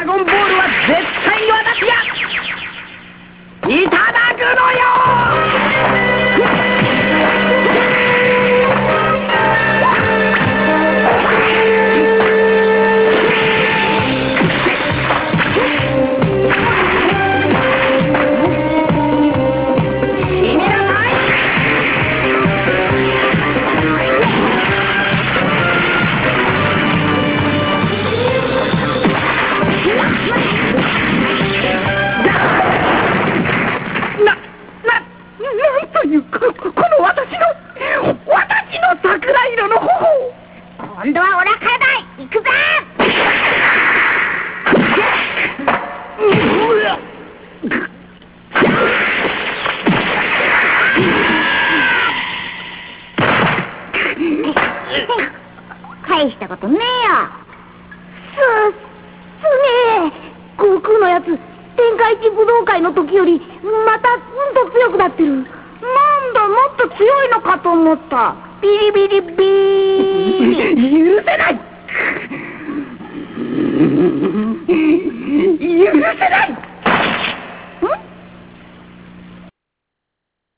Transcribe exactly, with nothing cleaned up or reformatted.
ゴンボールは絶対に私がいただくのよ。 今度は俺からだ。行くぜ。返したことねえよ。す、すげえ。悟空のやつ、天下一武道会の時よりまたうんと強くなってる。なんだ、もっと強いのかと思った。ビリビリビー。